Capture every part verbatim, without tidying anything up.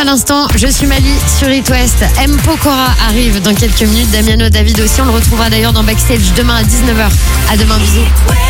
l'instant, je suis Mali sur It West. M. Pokora arrive dans quelques minutes. Damiano David aussi. On le retrouvera d'ailleurs dans Backstage demain à dix-neuf heures. À demain, bisous.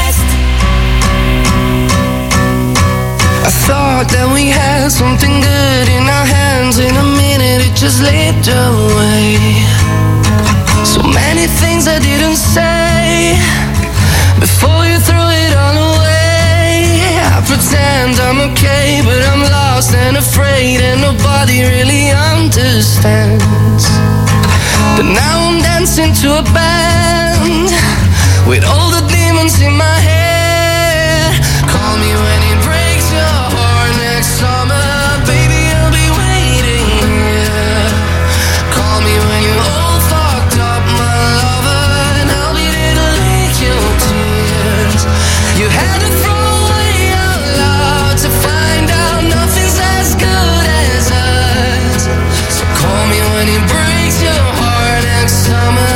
I thought that we had something good in our hands. In a minute it just slipped away. So many things I didn't say before you threw it all away. I pretend I'm okay, but I'm lost and afraid, and nobody really understands. But now I'm dancing to a band with all the demons in my head. Call me when it breaks your heart next summer, baby, I'll be waiting here. Call me when you're all fucked up, my lover, and I'll be there to lick your tears. You had to throw away our love to find out nothing's as good as us. So call me when it breaks your heart next summer.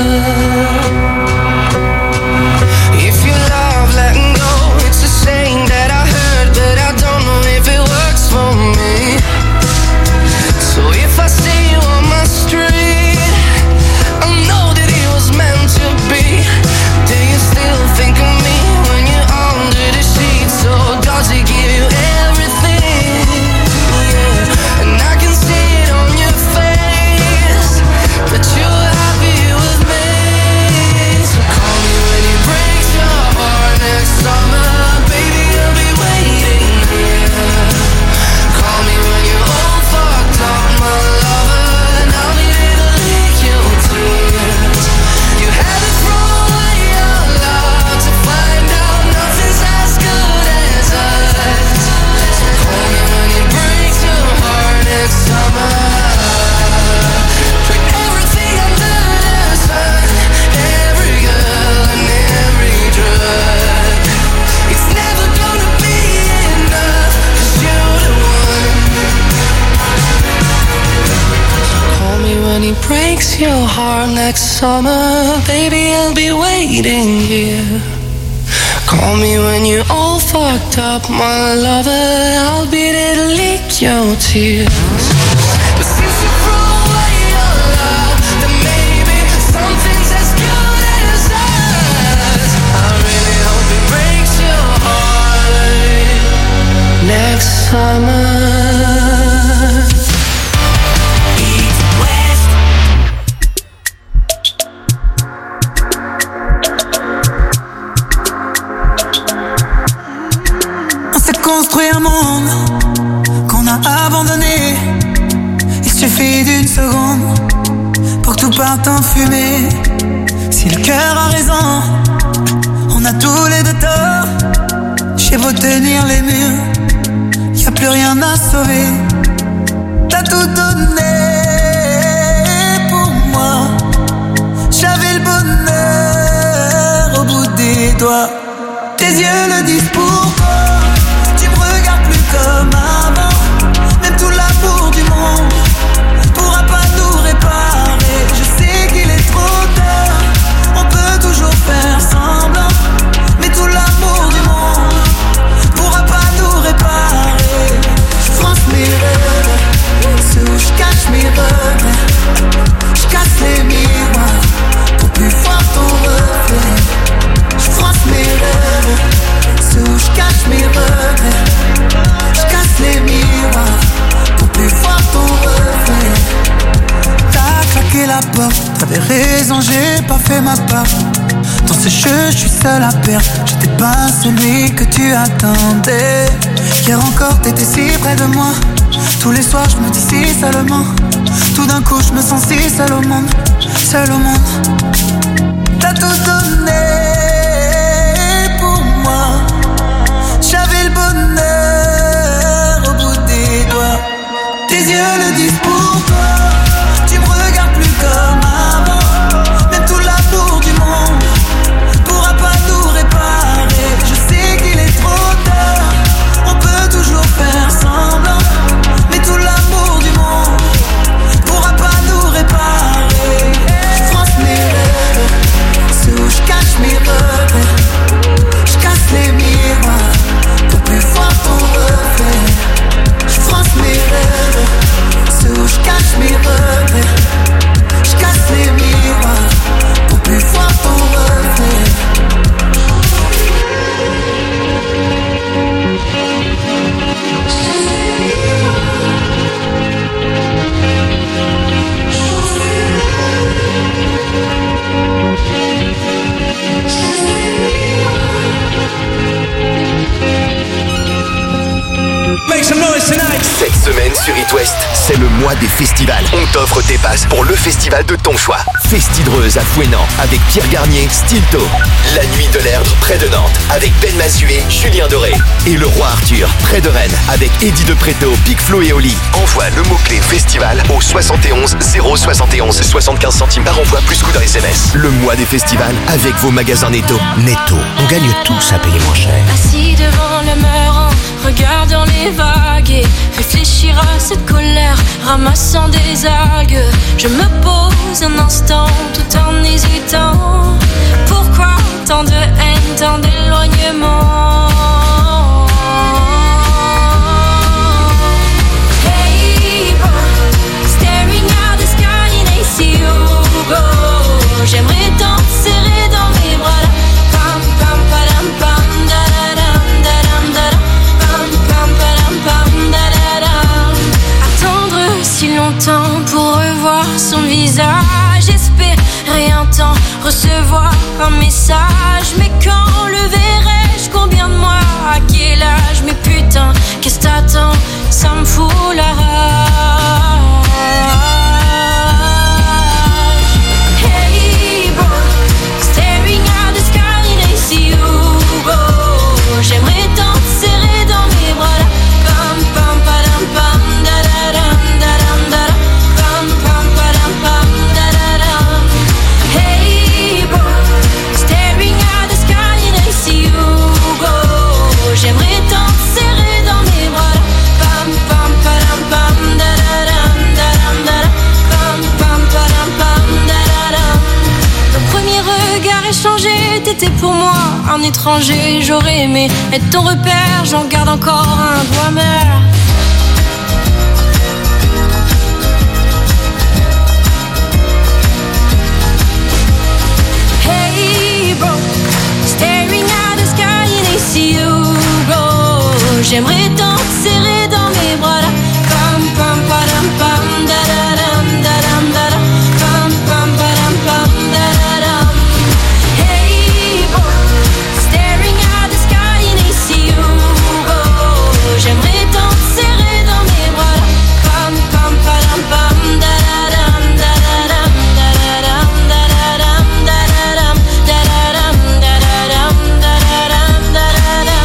If you love letting go, it's a saying that I heard, but I don't know if it works for me. So if I see you on my street, I know that it was meant to be. Do you still think of me when you're under the sheets? Or does it give you everything? Yeah. And I can see it on your face that you're happy with me. So call me when it breaks your heart next summer, baby, I'll be waiting here. Call me when you're all fucked up, my lover, and I'll be there to lick your tears. You had to throw away your love to find out nothing's as good as us. So call me when it breaks your heart next summer. Tried everything under the sun, every girl and every drug. It's never gonna be enough, 'cause you're the one. Call me when it breaks your heart next summer, baby, I'll be waiting here. Call me when you're all fucked up, my lover, I'll be there to lick your tears. But since you threw away your love, then maybe something's as good as us. I really hope it breaks your heart next summer. East West. On s'est construit un monde qu'on a abandonné. Il suffit d'une seconde pour que tout parte en fumée. Si le cœur a raison, on a tous les deux tort. J'ai beau tenir les murs, y a plus rien à sauver. T'as tout donné pour moi. J'avais le bonheur au bout des doigts. Tes yeux le disent pourquoi. Tu me regardes plus comme avant. Même tout l'amour du monde pourra pas nous réparer. Je sais qu'il est trop tard, on peut toujours faire semblant, mais tout l'amour du monde pourra pas nous réparer. Je fronce mes rêves, ceux où je cache mes regrets. Je casse les miroirs pour plus voir ton reflet. Je fronce mes rêves, ceux où je cache mes regrets. Je casse les miroirs pour plus voir ton reflet. T'as claqué la porte, t'avais raison, j'ai pas fait ma part. Dans ce jeu, je suis seul à perdre. J'étais pas celui que tu attendais. Hier encore, t'étais si près de moi. Tous les soirs, je me dis si seulement. Tout d'un coup, je me sens si seul au monde. Seul au monde. T'as tout donné pour moi. J'avais le bonheur au bout des doigts. Tes yeux le disent pourquoi. Tu me regardes plus comme avant. Même tout l'amour du monde pourra pas nous réparer. Je sais qu'il est trop tard, on peut toujours faire semblant, mais tout l'amour du monde pourra pas nous réparer. Je fronce mes rêves, ceux où je cache semaine sur It West, c'est le mois des festivals. On t'offre tes passes pour le festival de ton choix. Festidreuse à Fouesnant avec Pierre Garnier, Stilto. La Nuit de l'Erdre près de Nantes avec Ben Mazué, Julien Doré. Et le Roi Arthur près de Rennes avec Eddie de Preto, Big Flo et Oli. Envoie le mot-clé festival au soixante et onze zéro soixante et onze, soixante-quinze centimes par envoi plus coût d'un S M S. Le mois des festivals avec vos magasins Netto. Netto, on gagne tous à payer moins cher. Assis devant le mur en regardant les vagues et réfléchir à cette colère, ramassant des algues. Je me pose un instant tout en hésitant. Pourquoi tant de haine, tant d'éloignement? Hey bro, staring at the sky and I see you go. J'aimerais t'en serrer dans mes bras là. Pam pam padam pam da da dam da dam da dam. Pam pam padam pam da da dam. Attendre si longtemps pour revoir son visage, espérer un temps, recevoir un message. Mais quand le verrai-je, combien de mois, à quel âge? Mais putain, qu'est-ce que t'attends? Ça me fout la rage. Hey bro, staring at the sky and I see you go. J'aimerais t'en serrer dans mes bras là. Pam pam padam pam da da dam da dam da dam. Pam pam padam pam da da dam. Hey bro, staring at the sky and I see you go. J'aimerais t'en serrer dans mes bras là. Pam pam padam pam da da dam da dam da dam. Pam pam padam pam da da dam. Nos premiers regards échangés, t'étais pour moi un étranger. J'aurais aimé être ton repère, j'en garde encore un doigt amer. Hey bro, staring at the sky and I see you go. J'aimerais t'en serrer dans mes bras là. Pam pam padam pam da da dam da dam da dam. Pam pam padam pam da da dam. Hey bro, staring at the sky and I see you go. J'aimerais t'en serrer dans mes bras là. Pam pam padam pam da da dam da da dam da da dam da da dam da da dam da da dam da da dam da da dam da da dam.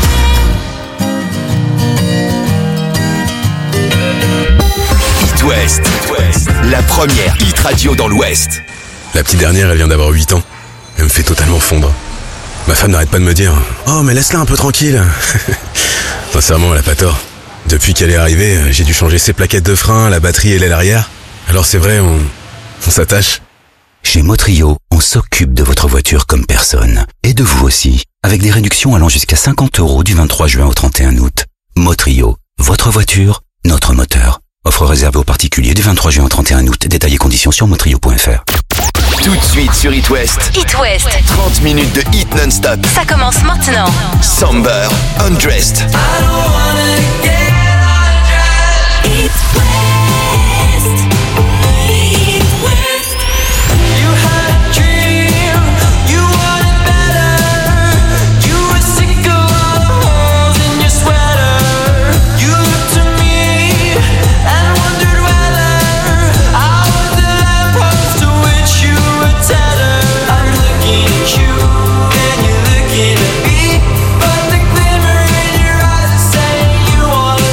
It West, la première hit radio dans l'Ouest. La petite dernière, elle vient d'avoir huit ans. Elle me fait totalement fondre. Ma femme n'arrête pas de me dire « Oh, mais laisse-la un peu tranquille !» Sincèrement, elle a pas tort. Depuis qu'elle est arrivée, j'ai dû changer ses plaquettes de frein, la batterie et l'aile arrière. Alors c'est vrai, on, on s'attache. Chez Motrio, on s'occupe de votre voiture comme personne. Et de vous aussi, avec des réductions allant jusqu'à cinquante euros du vingt-trois juin au trente et un août. Motrio, votre voiture, notre moteur. Offre réservée aux particuliers du vingt-trois juin au trente et un août. Détails et conditions sur motrio point f r. Tout de suite sur It West. It West. trente minutes de hit non-stop. Ça commence maintenant. Somber, Undressed. I don't wanna get undressed. It West. It West. You had a dream, you wanted better. You were sick of all the holes in your sweater. You looked to me and wondered whether I was the lamppost to which you were tethered. I'm looking at you and you're looking at me, but the glimmer in your eyes is saying you wanna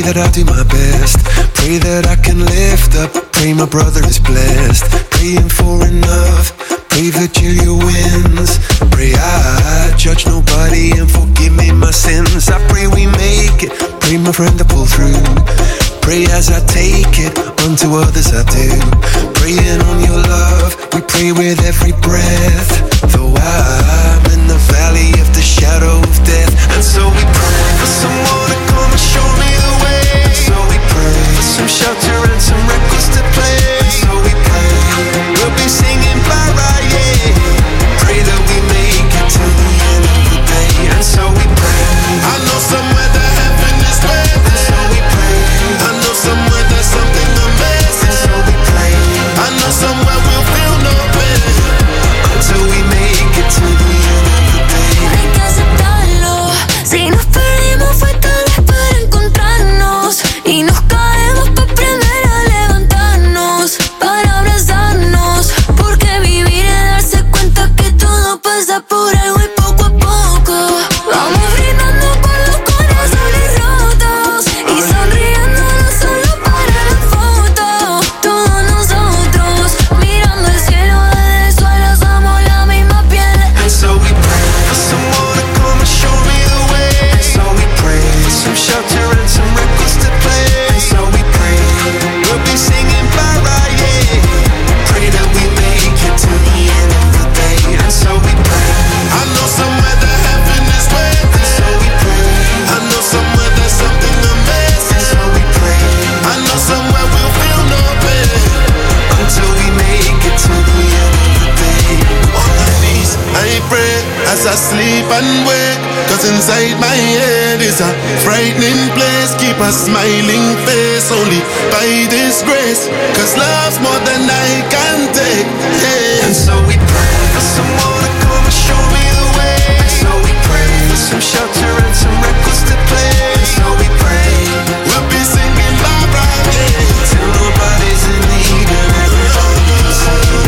that I do my best. Pray that I can lift up. Pray my brother is blessed. Praying for enough. Pray Virgilia wins. Pray I judge nobody and forgive me my sins. I pray we make it. Pray my friend to pull through. Pray as I take it, unto others I do. Praying on your love, we pray with every breath. Though I'm in the valley of the shadow of death. And so we pray for someone to come and show me the way. And so we pray for some shelter and some records to play. And so we pray, we'll be singing bye bye, yeah. Pray that we make it to the end of the day. And so we pray, I know somewhere that heaven is waiting. And so we pray, I know somewhere there's something amazing. And so we pray, I know somewhere we'll feel no pain until we make it to the end of the day. Hay que aceptarlo. Si nos perdimos fue tal vez para encontrarnos. Y nos caemos para aprender a levantarnos, para abrazarnos. Porque vivir es darse cuenta que todo pasa por algo y poco a poco vamos brindando por los corazones rotos y sonriendo no solo para la foto. Todos nosotros mirando el cielo desde el suelo somos la misma piel. And so we pray for someone to come and show me the way. And so we pray for some shelter and some records to play. And so we pray, we'll be singing bye bye, yeah. Pray that we make it to the end of the day. And so we pray, I know somewhere that heaven is waiting. And so we pray, I know somewhere there's something amazing. And so we pray, I know somewhere we'll feel no pain until we make it to the end of the day. On my knees, I pray as I sleep and wake. Cause inside my head is a frightening place. Keep a smiling face only by this grace. Cause love's more than I can take, yeah. And so we pray for someone to come and show me the way. And so we pray for some shelter and some records to play. And so we pray, we'll be singing bye bye, yeah. Till nobody's in need and everybody's saved.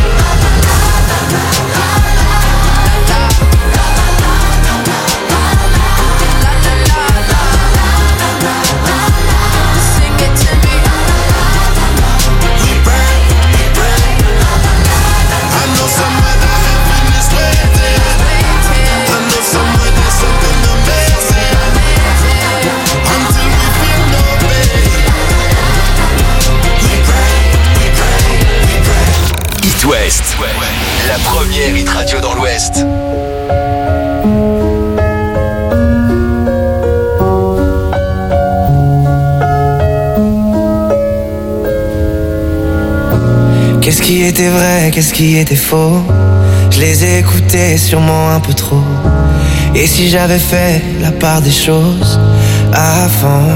Sing it to me. We pray, we pray. I know somewhere that heaven is waiting. I know somewhere there's something amazing. Until we feel no pain. We pray, we pray, we pray. It West, la première hit radio dans l'Ouest. Qu'est-ce qui était vrai, qu'est-ce qui était faux? Je les ai écoutés sûrement un peu trop. Et si j'avais fait la part des choses avant?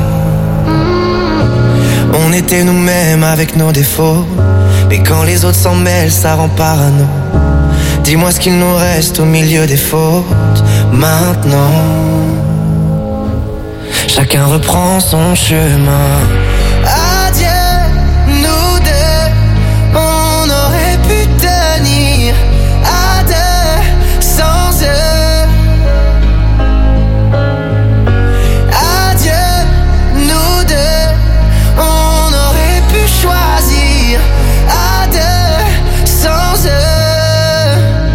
On était nous-mêmes avec nos défauts. Mais quand les autres s'en mêlent, ça rend parano. Dis-moi ce qu'il nous reste au milieu des fautes maintenant. Chacun reprend son chemin. Adieu, nous deux, on aurait pu tenir à deux sans eux. Adieu, nous deux, on aurait pu choisir à deux sans eux.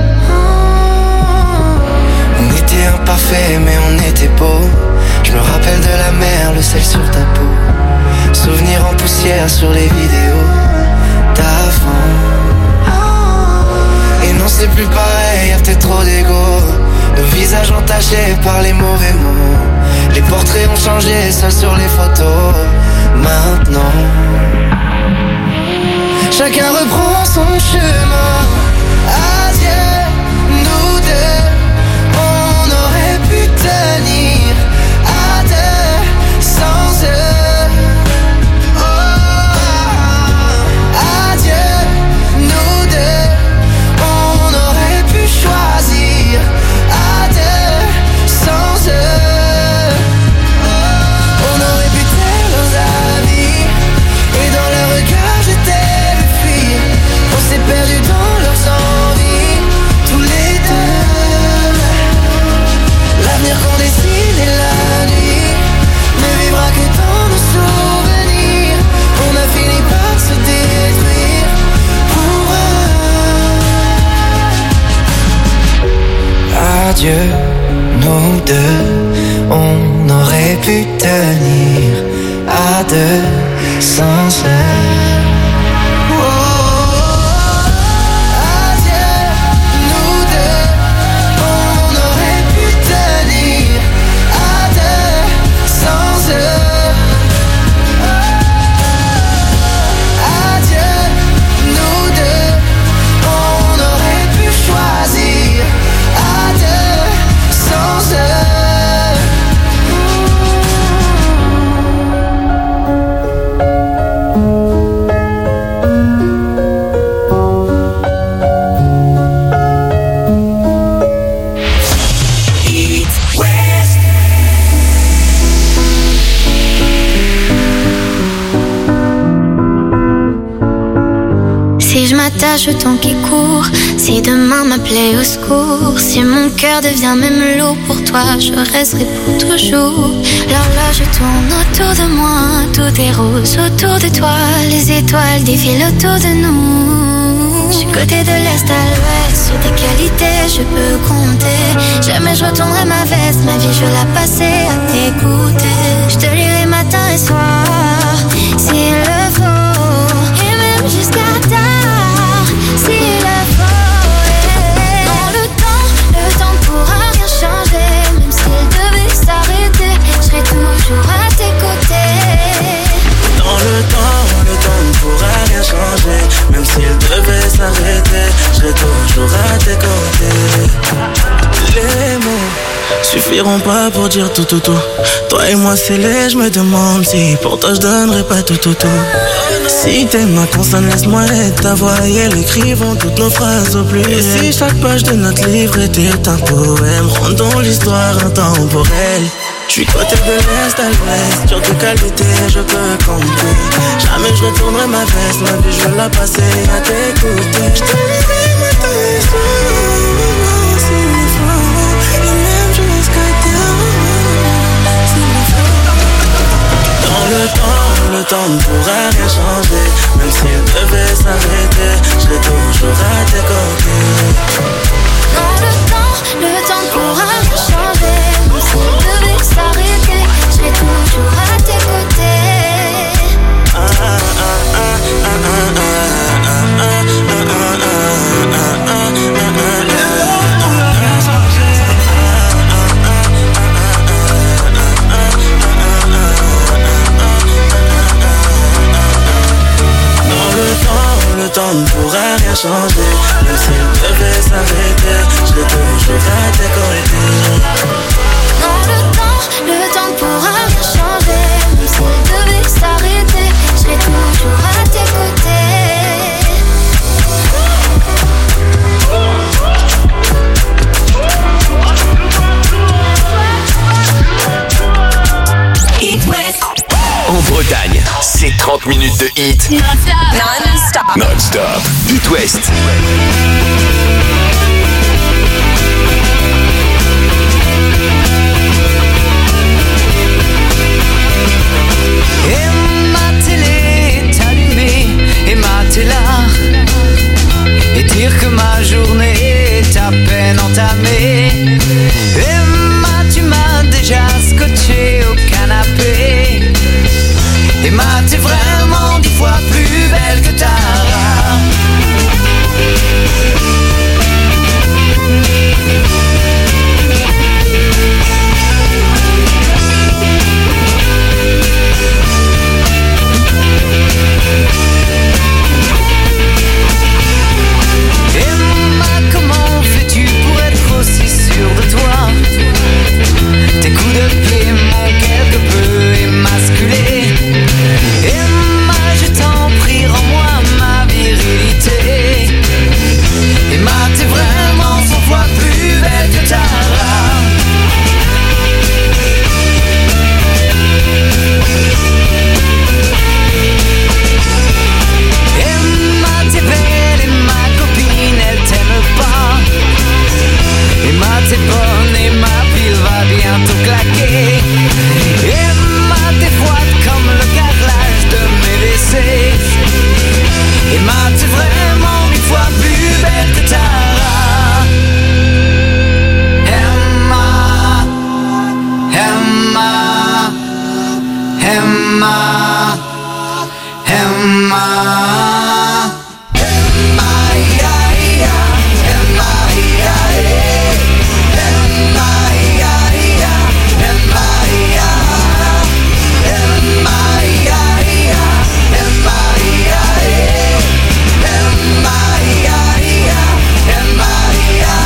On était imparfaits mais on était beaux. Je me rappelle de la mer, le sel sur ta peau. Souvenirs en poussière sur les vidéos d'avant. Et non c'est plus pareil, y'a peut-être trop d'ego. Nos visages entachés par les mauvais mots. Les portraits ont changé, seuls sur les photos. Maintenant chacun reprend son chemin. Adieu, nous deux, on aurait pu tenir à deux sans eux. Oh, adieu, nous deux, on aurait pu choisir à deux sans eux. On aurait pu Dieu, nous deux, on aurait pu tenir à deux sans elle. Le temps qui court, si demain m'appelait au secours, si mon cœur devient même lourd pour toi, je resterai pour toujours. L'horloge tourne autour de moi, tout est rose autour de toi, les étoiles défilent autour de nous. Du côté de l'est à l'ouest, sur tes qualités je peux compter. Jamais je retournerai ma veste, ma vie je vais la passer à t'écouter. Je te lirai matin et soir, s'il le faut, et même jusqu'à tard. S'il le faut, dans le temps, le temps pourra rien changer. Même s'il devait s'arrêter, je serai toujours à tes côtés. Dans le temps, le temps ne pourra rien changer. Même s'il devait s'arrêter, je serai toujours à tes côtés. Les mots suffiront pas pour dire tout tout tout. Toi et moi c'est laid, je me demande si pour toi je donnerais pas tout tout tout. Si t'es ma consonne, laisse-moi être ta voix et elle écrivont toutes nos phrases au pluriel. Et si chaque page de notre livre était un poème, rendons l'histoire intemporelle. J'suis côté de l'est à l'ouest, sur tes qualités je peux compter. Jamais je retournerai ma veste, ma vie je veux la passer à t'écouter. Je te lirai matin et soir, s'il le faut, et même jusqu'à terre, s'il le faut. Dans le temps, le temps ne pourra rien changer. Même s'il devait s'arrêter, je serai toujours à tes côtés. Dans le temps, le temps ne pourra rien changer. Même s'il devait s'arrêter, je serai toujours à tes côtés. Ah, ah, ah, ah, ah, ah, ah, ah, ah, ah, ah, le temps ne pourra rien changer. Même s'il devait s'arrêter, je serai toujours à tes côtés. Dans le temps, le temps ne pourra rien changer. Même s'il devait s'arrêter, je serai toujours à tes côtés. It West. En Bretagne, c'est trente minutes de hit Non-stop. non-stop. It West. Et ma télé est allumée, et ma télé là, et dire que ma journée est à peine entamée. Emma, tu m'as déjà scotché au canapé. Emma, t'es vraiment dix fois plus belle que Tara. Emma, comment fais-tu pour être aussi sûre de toi? Tes coups de pied m'ont quelque peu émasculé. Emma, je t'en prie, rends-moi ma virilité. Emma, t'es vraiment cent fois plus belle que Tara. Emma, t'es belle et ma copine, elle t'aime pas. Emma, t'es bonne et ma pile va bientôt claquer. Emma, t'es froide comme le carrelage de mes W C. Emma, t'es vraiment une fois plus belle que Tara. Emma. Emma, Emma, Emma, ya, ya, Emma, ya, Emma, ya, ya, Emma, ya, Emma, ya, ya, Emma, ya, Emma, ya, ya, Emma, ya.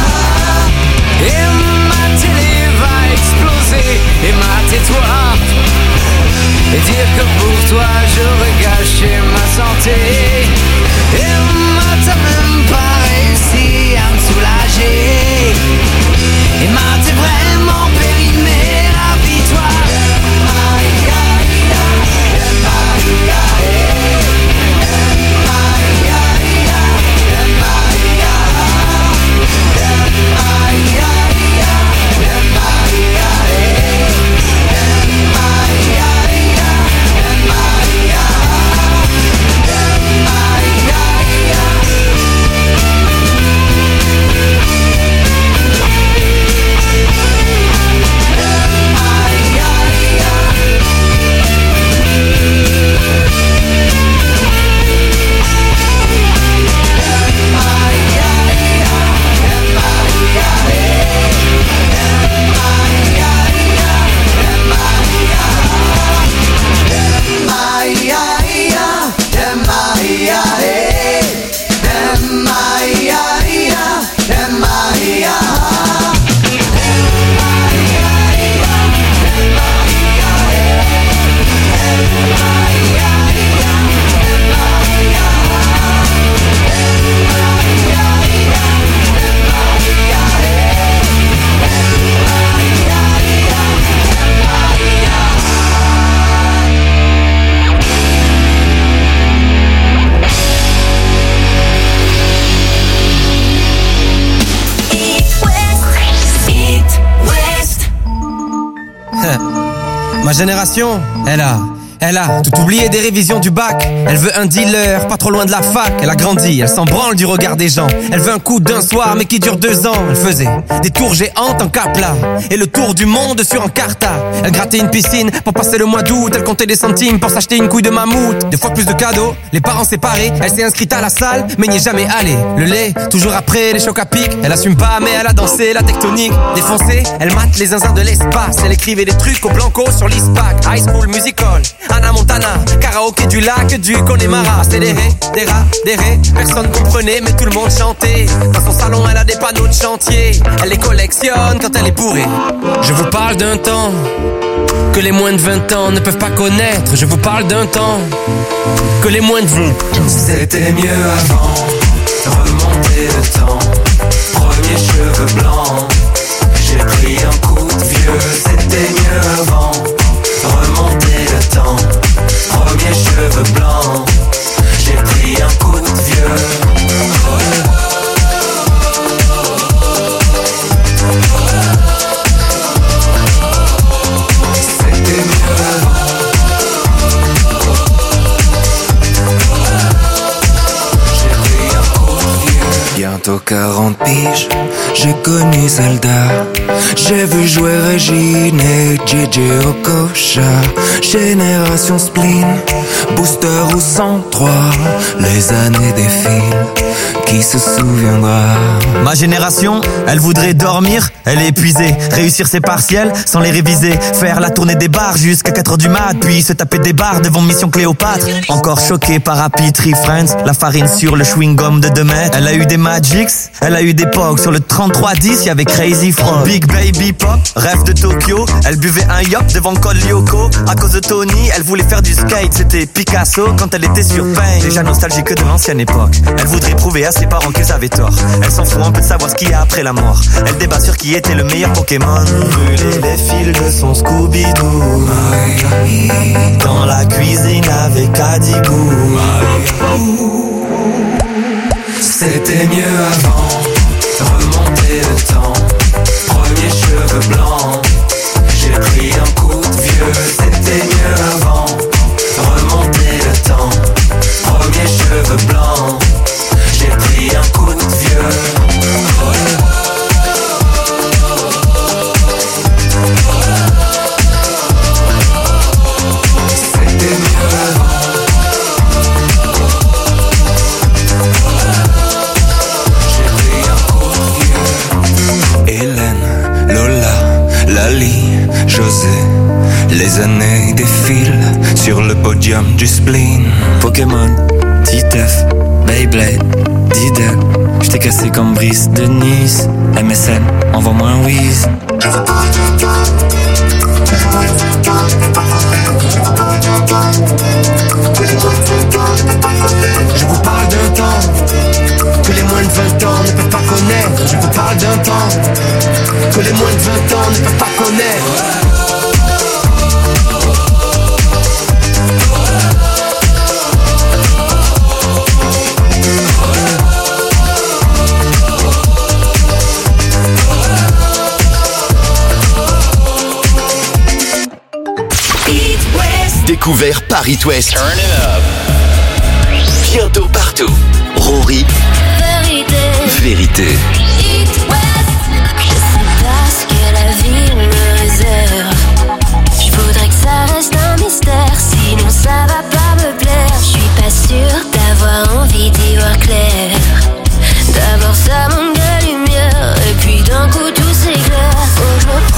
Emma, télé va exploser. Emma, tais-toi. Et dire que pour toi j'aurais gâché ma santé. Emma, t'as même pas réussi à me soulager. Emma, t'es vraiment périmé, rapide-toi. Emma, ya, ya, Emma, ya, Emma, ya, ya, Emma, ya, Emma, ya, ya, Emma, ya, Emma, ya. Ma génération, elle a, elle a tout oublié des révisions du bac. Elle veut un dealer, pas trop loin de la fac. Elle a grandi, elle s'en branle du regard des gens. Elle veut un coup d'un soir, mais qui dure deux ans. Elle faisait des tours géantes en Capla et le tour du monde sur Encarta. Elle grattait une piscine pour passer le mois d'août. Elle comptait des centimes pour s'acheter une couille de mammouth. Deux fois plus de cadeaux, les parents séparés. Elle s'est inscrite à la salle, mais n'y est jamais allée. Le lait, toujours après les chocs à pic. Elle assume pas, mais elle a dansé la tectonique. Défoncée, elle mate les zinzins de l'espace. Elle écrivait des trucs au blanco sur l'ISPAC. High School Musical, Anna Montana, karaoké du lac du Connemara. C'était des ré, des rats, des ré. Personne comprenait, mais tout le monde chantait. Dans son salon, elle a des panneaux de chantier. Elle les collectionne quand elle est bourrée. Je vous parle d'un temps que les moins de vingt ans ne peuvent pas connaître. Je vous parle d'un temps que les moins de vingt C'était mieux avant, remonter le temps. Premier cheveux blancs, j'ai pris un coup de vieux. C'était mieux avant, remonter le temps. Premier cheveux blancs, j'ai pris un coup de vieux. C'était mieux avant. J'ai pris un coup de vieux. Bientôt quarante piges, j'ai connu Zelda. J'ai vu jouer Régine et J J Okocha. Génération spleen, booster ou cent trois. Les années défilent, qui se souviendra? Ma génération, elle voudrait dormir, elle est épuisée. Réussir ses partiels sans les réviser. Faire la tournée des bars jusqu'à quatre heures du mat. Puis se taper des bars devant Mission Cléopâtre. Encore choquée par Happy Tree Friends. La farine sur le chewing-gum de deux mètres. Elle a eu des Magics, elle a eu des Pogs. Sur le trente-trois dix, y'avait Crazy Frog. Big Baby Pop, rêve de Tokyo. Elle buvait un yop devant Col Lyoko. À cause de Tony, elle voulait faire du skate. C'était Picasso quand elle était sur Pain. Déjà nostalgique de l'ancienne époque. Elle voudrait prouver à ses parents qu'ils avaient tort. Elle s'en fout un peu de savoir ce qu'il y a après la mort. Elle débat sur qui était le meilleur Pokémon. Brûler les fils de son Scooby-Doo. Dans la cuisine avec Adibou. C'était mieux avant, remonter le temps. Premier cheveux blancs, j'ai pris un coup de vieux. C'était mieux avant, remonter le temps. Premier cheveux blancs, j'ai pris un coup de vieux. C'était José, les années défilent sur le podium du spleen. Pokémon, Titeuf, Beyblade, Diddle. J't'ai cassé comme Brice de Nice. M S N, envoie-moi un whiz. Je vous parle d'un temps que les moins de vingt ans ne peuvent pas connaître. Je vous parle d'un temps que les moins de vingt ans ne peuvent pas connaître. Découvert par It West. Bientôt partout. Rory. Vérité. Vérité. It West. Je sais pas ce que la vie me réserve. Je voudrais que ça reste un mystère, sinon ça va pas me plaire. Je suis pas sûre d'avoir envie d'y voir clair. D'abord ça manque de lumière, et puis d'un coup tout s'éclaire. Faut que je me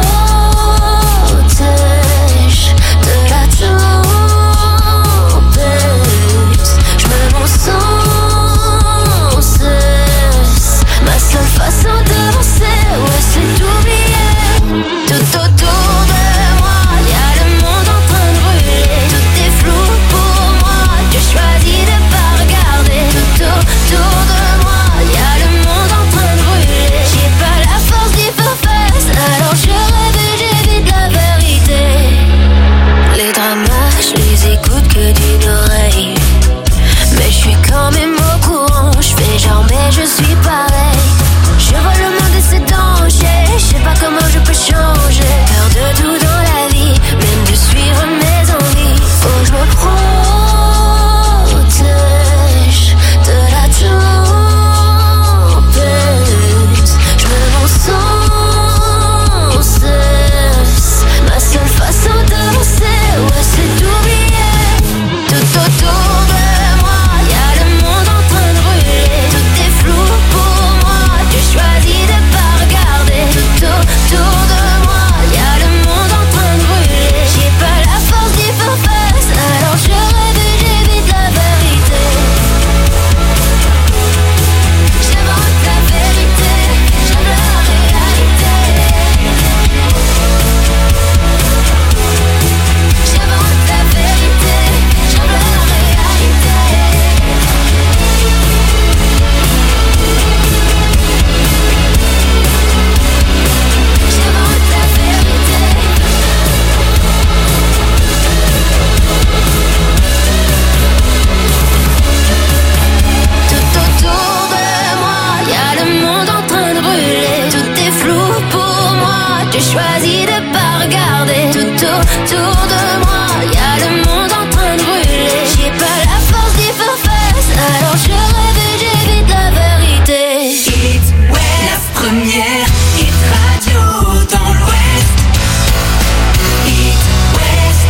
protège de la tempête. Je me mens sans cesse. Ma seule façon d'avancer, ouais, c'est d'oublier. Tout autour de moi, y'a le monde en train de brûler. Tout est flou pour moi, je choisis de pas regarder. Tout autour de moi, y'a le monde en train de brûler. J'ai pas la force d'y faire face, alors je rêve et j'évite la vérité. Les dramas, je les écoute que d'une oreille. Mais je suis quand même au courant, je fais genre mais je suis pareil. Je vois le monde et c'est danger, je sais pas comment je peux changer. Peur de tout dans la vie, même de suivre mes envies. Faut que je me protège de la tempête. Je me mens sans cesse. Ma seule façon d'avancer, ouais, c'est d'oublier. Tout autour de moi, y'a le monde en train de brûler. Tout est flou pour moi, je choisis de pas regarder. Tout autour de moi, y'a le monde en train de brûler. J'ai pas la force d'y faire face, alors je rêve et j'évite la vérité. J'invente la vérité, j'aime la réalité. J'invente la vérité, j'aime la réalité. J'invente la vérité. Tout autour de moi, y'a le monde en train de brûler. Tout est flou pour moi, je choisis de pas regarder. Tout autour de moi, y'a le monde en train de brûler. J'ai pas la force d'y faire face, alors je rêve et j'évite la vérité. It West, la première hit radio dans l'Ouest. It West.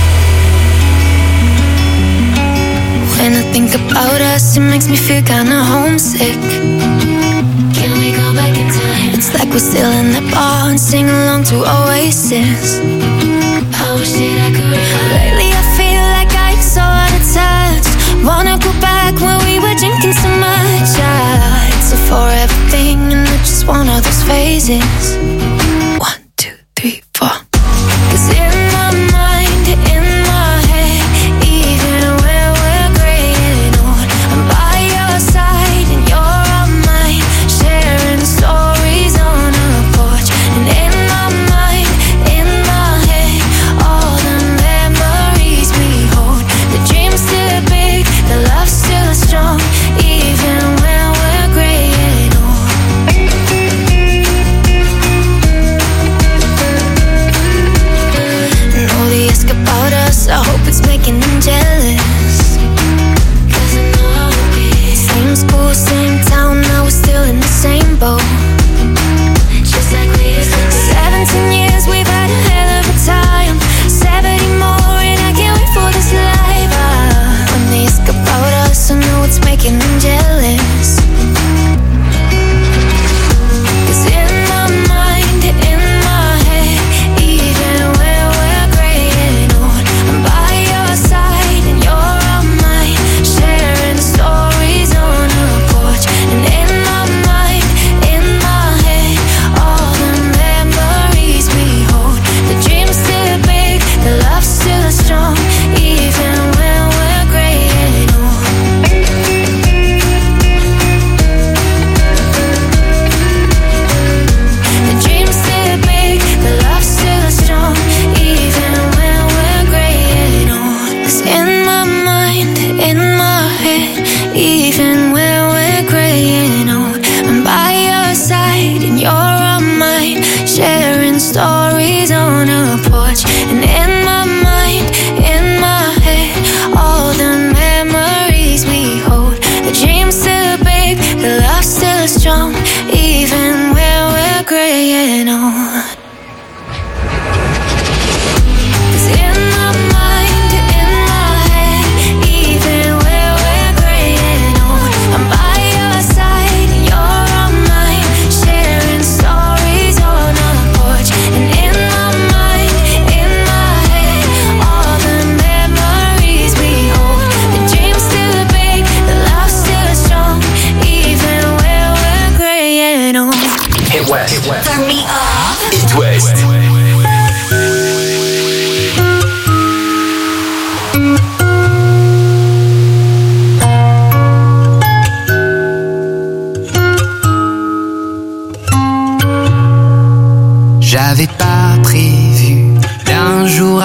When I think about us, it makes me feel kinda homesick. Can we go back in time? It's like we're still in the bar and sing along to Oasis. I wish that I could. Lately I feel like I'm so out of touch. Wanna go back when we were drinking so much. Yeah, it's a forever thing and it's just one of those phases. One, two, three, four. 'Cause in my mind, in my head, even when we're graying old, I'm by your side and you're on mine, sharing stories on a porch. And in my mind, in my head, all the memories we hold. The dream's still big, the love's still strong, even when we're graying old.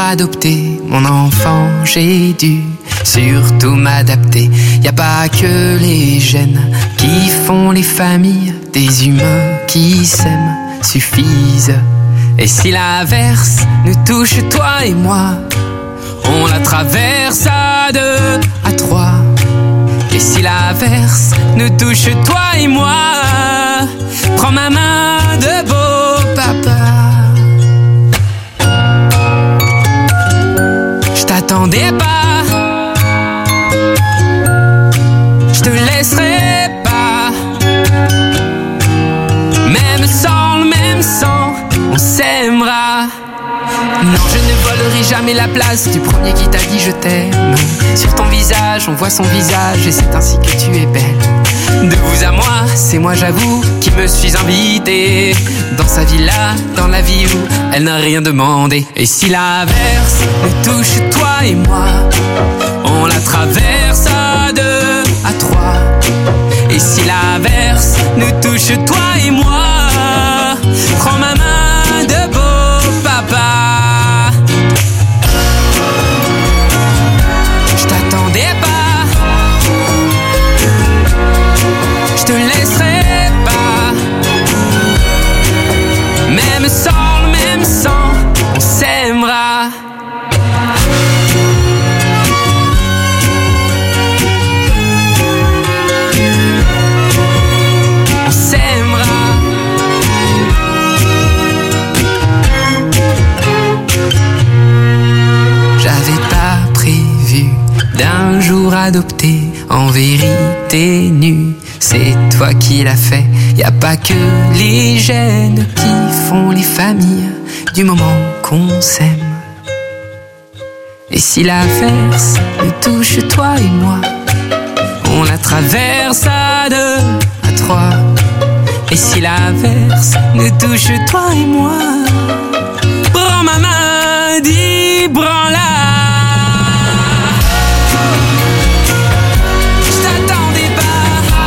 adopté mon enfant, j'ai dû surtout m'adapter. Y a pas que les gènes qui font les familles, des humains qui s'aiment suffisent. Et si l'averse nous touche, toi et moi, on la traverse à deux, à trois. Et si l'averse nous touche, toi et moi, prends ma main de beau papa. Je t'attendais pas, je te laisserai pas. Même sans le même sang, on s'aimera. Non, je ne volerai jamais la place du premier qui t'a dit je t'aime. Sur ton visage, on voit son visage et c'est ainsi que tu es belle. De vous à moi, c'est moi j'avoue qui me suis invité dans sa villa, dans la vie où elle n'a rien demandé. Et si l'averse nous touche, toi et moi, on la traverse à deux, à trois. Et si l'averse nous touche, toi et moi, prends ma main de beau papa. Je t'attendais pas, je te laisserai pas. Même sans le même sang, on s'aimera. On s'aimera. J'avais pas prévu d'un jour adopté, en vérité nu. C'est toi qui l'as fait. Y a pas que les gènes qui font les familles du moment qu'on s'aime. Et si l'averse nous touche, toi et moi, on la traverse à deux, à trois. Et si l'averse nous touche, toi et moi, prends ma main, dis branle-la. Je t'attendais pas,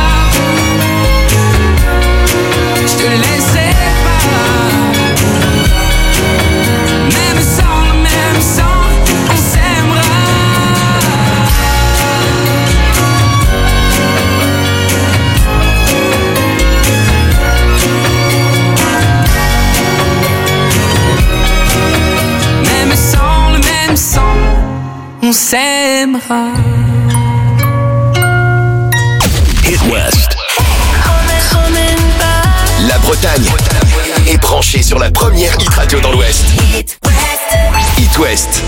je te laisserai pas. Même sans le même sang, on s'aimera. Même sans le même sang, on s'aimera. Hit West. La Bretagne est branchée sur la première hit radio dans l'Ouest. Hit West.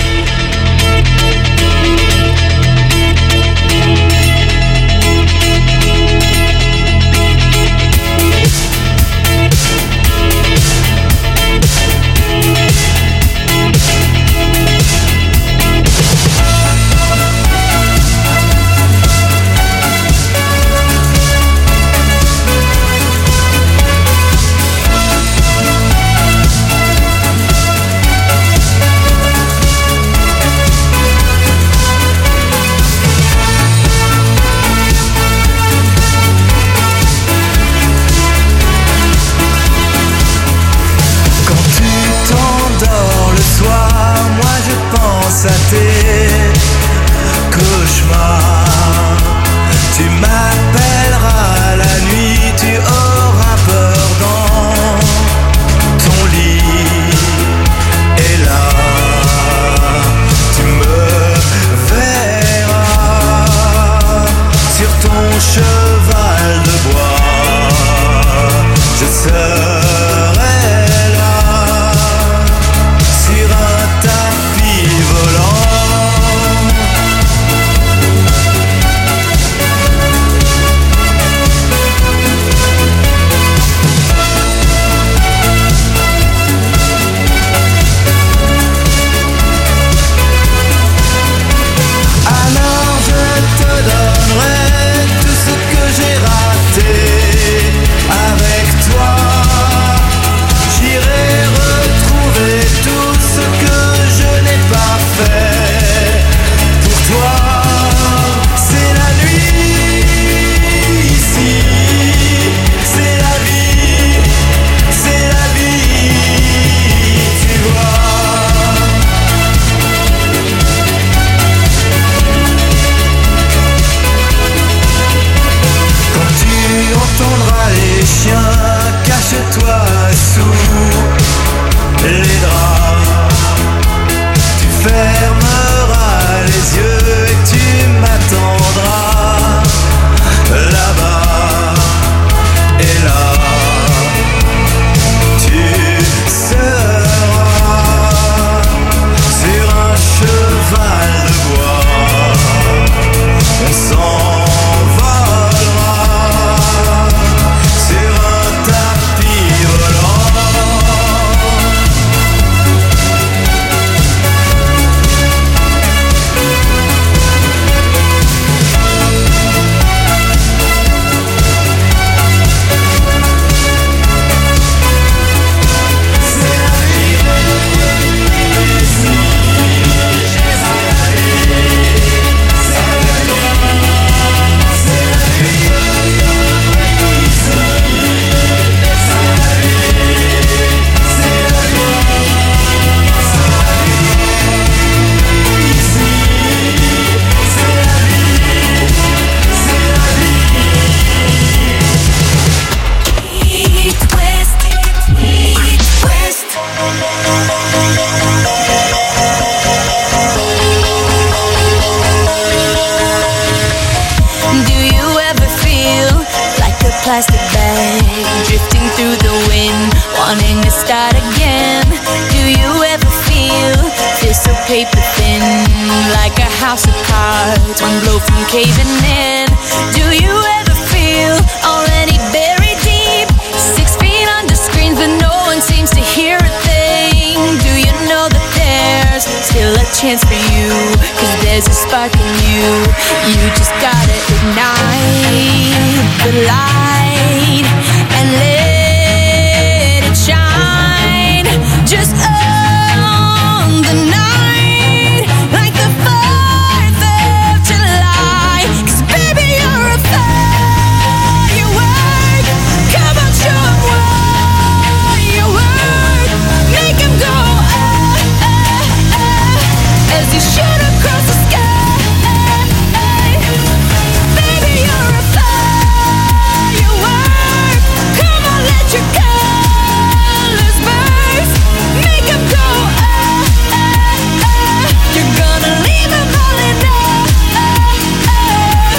À tes cauchemars, tu m'appelleras la nuit, tu auras peur dans ton lit. Et là, tu me verras sur ton cheval de bois. Je serai là sur un tapis volant. Do you ever feel like a plastic bag drifting through the wind, wanting to start again? Do you ever feel, feel so paper thin, like a house of cards, one blow from caving in? Do you ever feel already buried deep, six feet under screens but no one seems to hear a thing? Do you know that there's still a chance for you, cause there's a spark in you, you just gotta ignite the light and let it shine. Just own the night like the fourth of July, cause baby you're a firework. Come on, show 'em what you work. Make 'em go ah, ah, ah, as you shoot across the sky. Baby you're a firework. Come on, let your colors burst. Make 'em go ah, ah, ah. You're gonna leave 'em all in awe.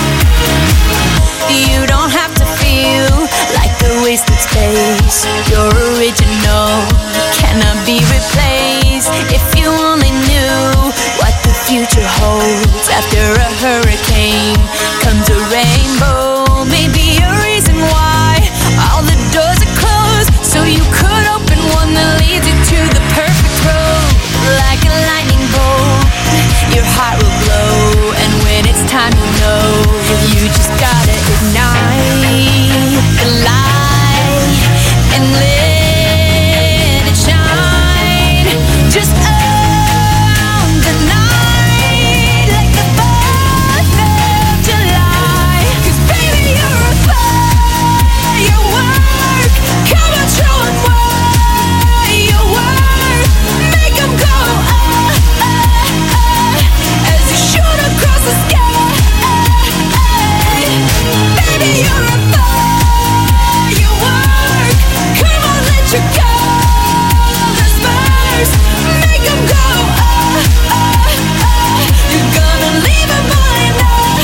You don't have to feel like a wasted space. You're original, cannot be replaced. If you only knew what the future holds. After a hurricane comes a rainbow. Maybe a reason why all the doors are closed, so you could open one that leads you to the perfect road. Like a lightning bolt, your heart will glow, and when it's time to know, you just gotta ignite the light and let it shine. Just own the night like the fourth of July, cause baby you're a firework. Come on, show 'em what you work. Make 'em go ah, ah, ah, as you shoot across the sky. Baby you're a firework. Come on, let your colors burst. Make 'em go ah, ah, ah. You're gonna leave 'em all in awe.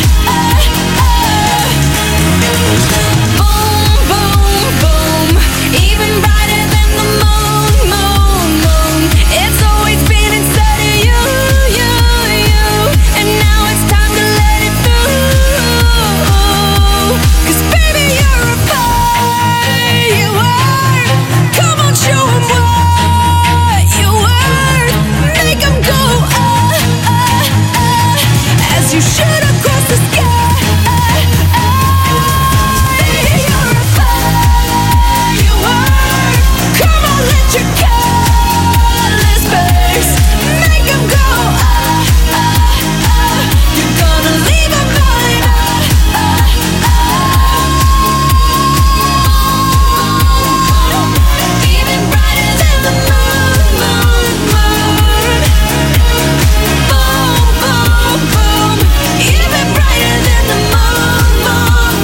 Boom, boom, boom, even brighter than the moon, moon, moon. It's always been inside of you, you, you, and now it's time to let it through. Cause baby you're a firework. Come on, show 'em what you work. Make 'em go ah, ah, ah, as you shoot across the sky. Baby you're a firework. Come on, let your colors burst. Make 'em go ah, ah, ah. You're gonna leave 'em all in awe. Even brighter than the moon, moon, moon. Boom, boom, boom, even brighter than the moon, moon,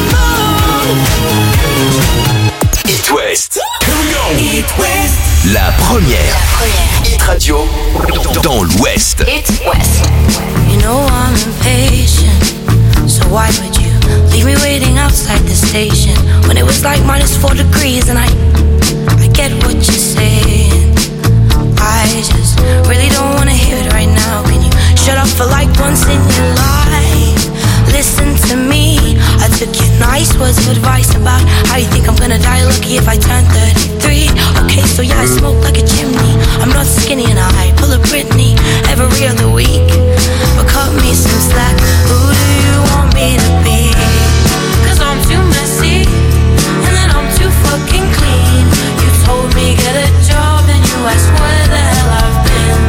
moon. It West. It West. La première. Hit Radio dans l'Ouest. It West. You know I'm impatient, so why would you leave me waiting outside the station when it was like minus four degrees? And I, I get what you're saying. I just really don't wanna hear it right now. Can you shut up for like once in your life? Listen to me. I took your nice words of advice about how you think I'm gonna die lucky if I turn thirty-three. Okay, so yeah, I smoke like a chimney. I'm not skinny and I pull a Britney every other week. But cut me some slack. Who do you want me to be? Cause I'm too messy, and then I'm too fucking clean. You told me get a job, then you asked where the hell I've been.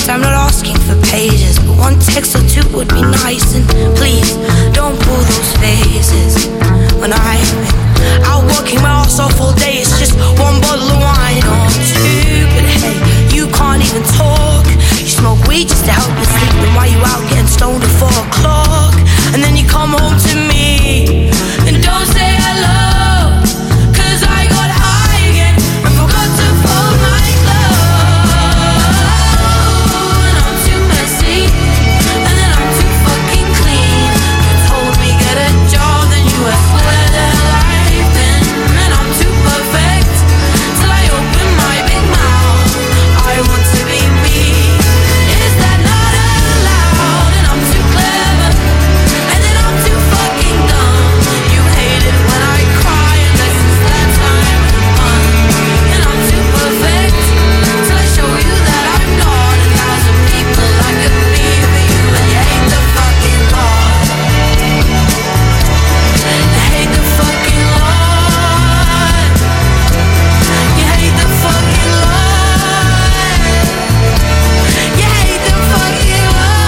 I'm not asking for pages, but one text or two would be nice. And please, don't pull those faces. When I've been out working my ass off all day, it's just one bottle of wine or two. But hey, you can't even talk. You smoke weed just to help you sleep. Then why you out getting stoned at four o'clock? And then you come home to me and don't say hello, 'cause I got high again and forgot to fold my clothes. And I'm too messy, and then I'm too fucking clean. You told me get a job, then you asked where the life been. And I'm too perfect till I open my big mouth. I want to be me. Is that not allowed? And I'm too clever, and then I'm too fucking dumb. You hate it when I cry, and this is that time of the month. And I'm too perfect till I show you that I'm not. A thousand people I could be for you, and you hate the fucking Lord. You hate the fucking Lord. You hate the fucking Lord. You hate the fucking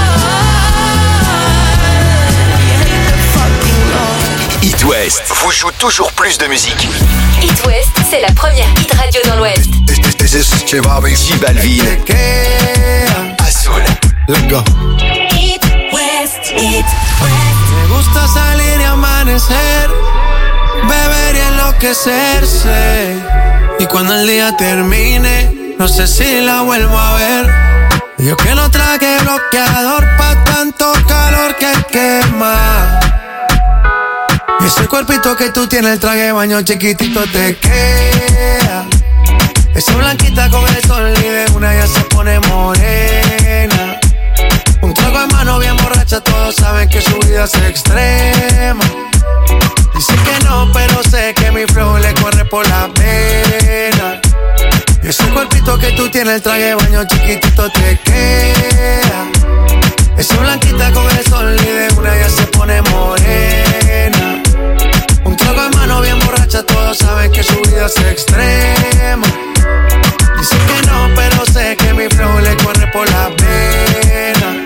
Lord. You hate the fucking Lord. It West vous joue toujours plus de musique. It West, c'est la première hit radio dans l'Ouest. This is J Balvin, Azul. Let's go. It West, It Me gusta salir y amanecer, beber y enloquecerse. Y cuando el día termine, no sé si la vuelvo a ver. Yo que no traje bloqueador pa' tanto calor que quema. Y ese cuerpito que tú tienes, el traje de baño chiquitito te queda. Esa blanquita con el sol y de una ya se pone morena. Un trago en mano bien borracha, todos saben que su vida es extrema. Dice que no, pero sé que mi flow le corre por la pena. Y ese cuerpito que tú tienes, el traje de baño chiquitito te queda. Esa blanquita con el sol y de una ya se pone morena. Un trago en mano bien borracha, todos saben que su vida es extrema. Dice que no, pero sé que mi flow le corre por la pena.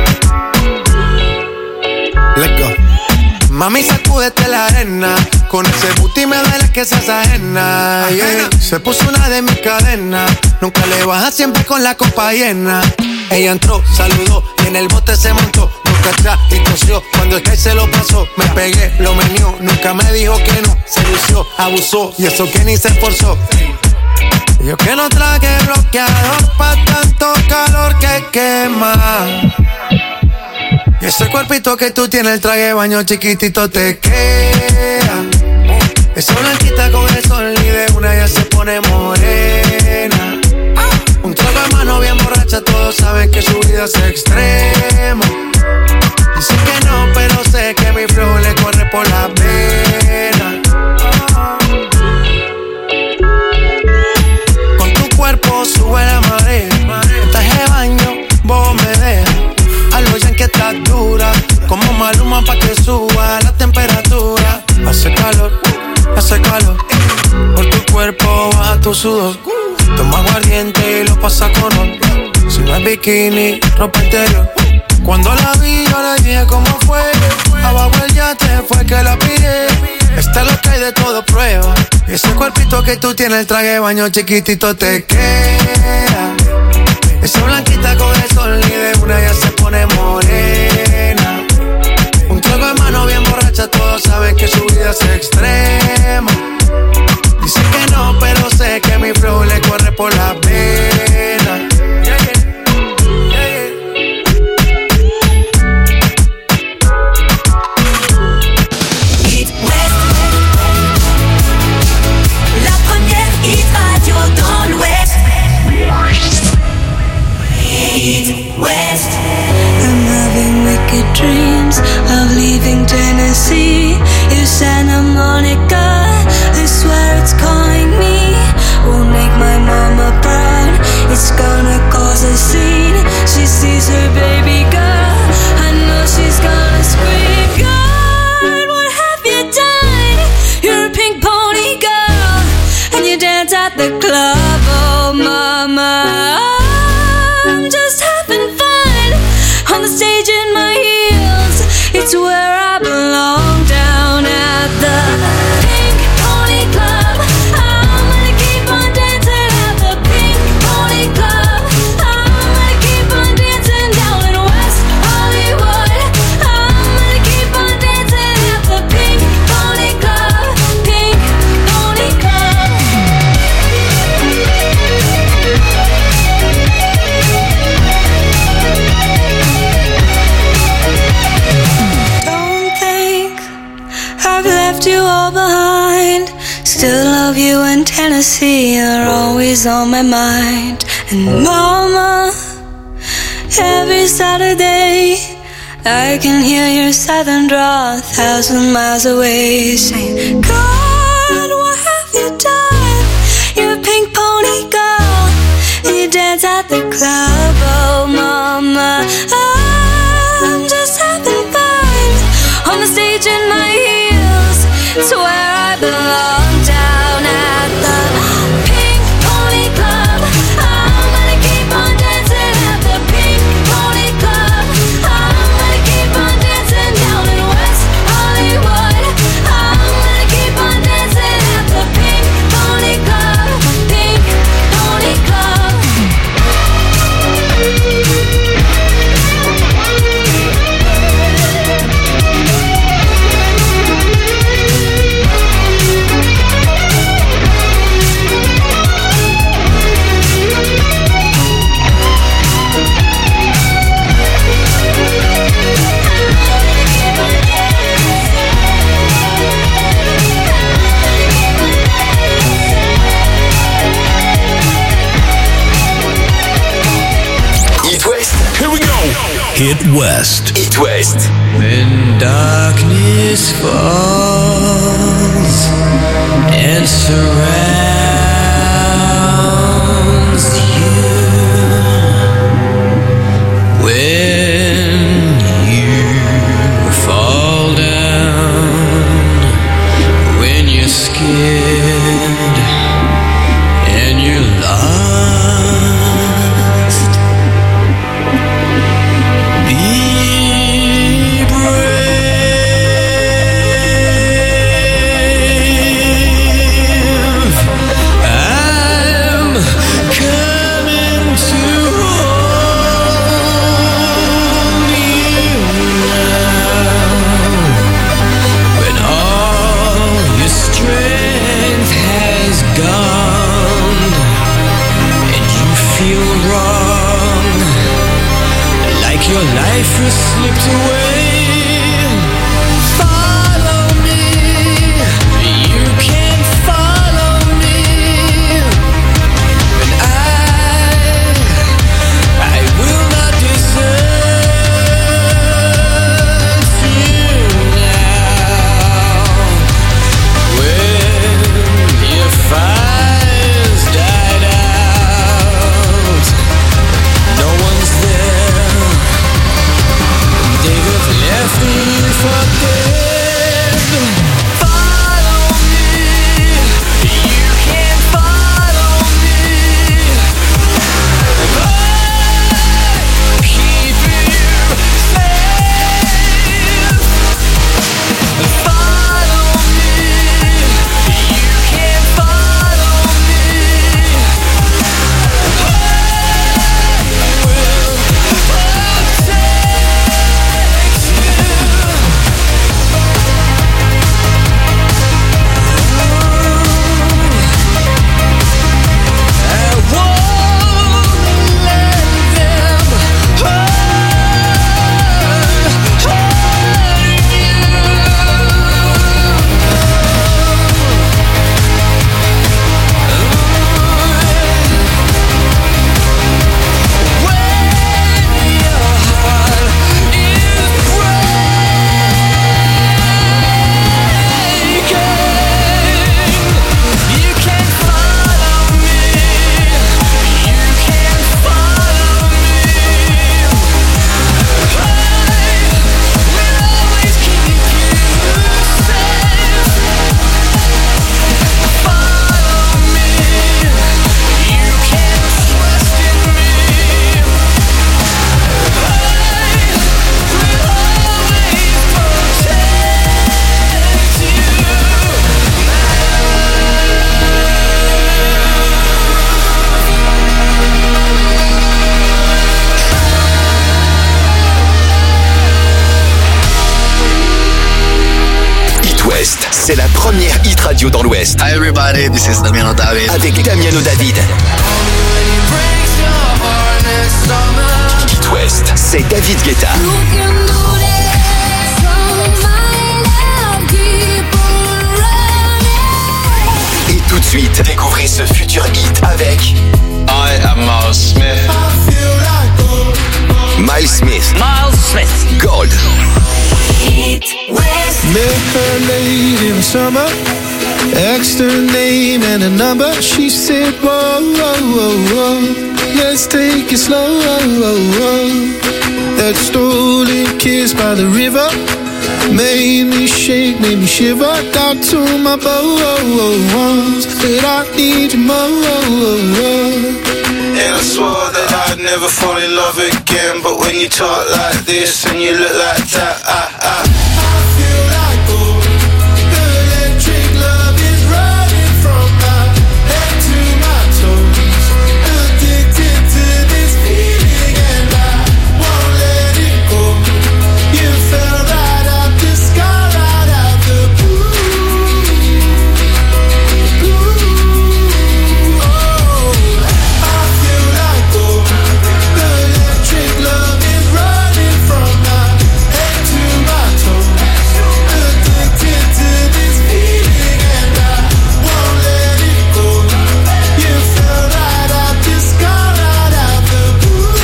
Let's go. Mami, sacúdete la arena. Con ese booty me duele que seas ajena, yeah. Se puso una de mis cadenas. Nunca le baja, siempre con la copa llena. Ella entró, saludó y en el bote se montó. Nunca atrás y tosió. Cuando el que se lo pasó, me pegué, lo menió. Nunca me dijo que no, se lució, abusó. Y eso que ni se esforzó. Yo que no traje bloqueador pa' tanto calor que quema. Y ese cuerpito que tú tienes, el traje de baño chiquitito te queda. Esa blanquita con el sol y de una ya se pone morena. Un trago de mano bien borracha, todos saben que su vida es extrema. Dice que no, pero sé que mi flow le corre por la pena. Con tu cuerpo sube la marea. Traje de baño, vos me dejas. A lo ya que estás dura, como Maluma pa' que suba la temperatura. Hace calor, hace calor. Por tu cuerpo baja tu sudor. Toma aguardiente y lo pasa con ron. Si no es bikini, ropa interior. Cuando la vi yo le dije cómo fue. Abajo el yate fue que la pillé. Esta es lo que hay de todo prueba. Y ese cuerpito que tú tienes, el traje de baño chiquitito te queda. Esa blanquita con el sol y de una ya se pone morena. Un trago de mano bien borracha, todos saben que su vida es extrema. Dice que no, pero sé que mi flow le corre por la pena. Yeah, yeah. Yeah, yeah. It West, la première hit radio dans l'Ouest. of you in Tennessee are always on my mind. And mama, every Saturday I can hear your southern drawl a thousand miles away, saying, God, what have you done? You're a pink pony girl, and you dance at the club. Oh mama, I'm just having fun on the stage in my heels. It's where I belong, down at the Pink Pony Club. I'm gonna keep on dancing at the Pink Pony Club. I'm gonna keep on dancing down in West Hollywood. I'm gonna keep on dancing at the Pink Pony Club. Pink Pony Club. It West. Here we go. Hit West. It West. When darkness falls and surrounds you, when you fall down, when you're scared and you're lost, be brave. I'm coming to hold you now. When all your strength has gone and you feel wrong, like your life has slipped away. Follow me, you can follow me, and I, I will not desert you now. When your fire's died out, no one's there. They have left me for dead. Follow me, you can follow me. I'll keep you safe. Follow me, you can follow me. C'est la première hit radio dans l'Ouest. Hi everybody, this is Damiano David. Avec Damiano David. Hit West, c'est David Guetta. Et tout de ce futur hit avec I am Miles Smith. Miles Smith. Miles Smith. Gold. It West. Met her late in summer, asked her name and a number. She said, whoa, whoa, whoa, whoa, let's take it slow. That stolen kiss by the river made me shake, made me shiver. Down to my bones, said I need you more. And I swore that I'd never fall in love again. But when you talk like this and you look like that, I, I, I feel like gold. Electric love is running from my head to my toes. Addicted to this feeling and I won't let it go. You fell right out the sky, right out the blue. Blue. Oh, I feel like gold. Electric love is running from my head to my toes. Addicted to this feeling and I won't let it go. You fell right out the sky, right out the blue.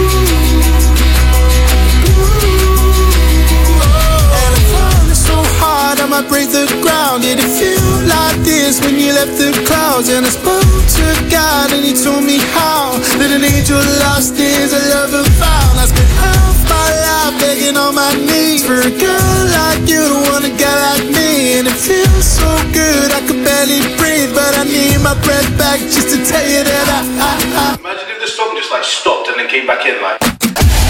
And I'm falling so hard I might break the ground. Did it feel like this when you left the clouds? And I spoke to God and he told me how that an angel lost is a lover found. I spent half my life begging on my knees for a girl like you to want a guy like me. And it feels so good I could barely breathe, but I need my breath back just to tell you that I, I, I Imagine if the song just like stopped and then came back in like.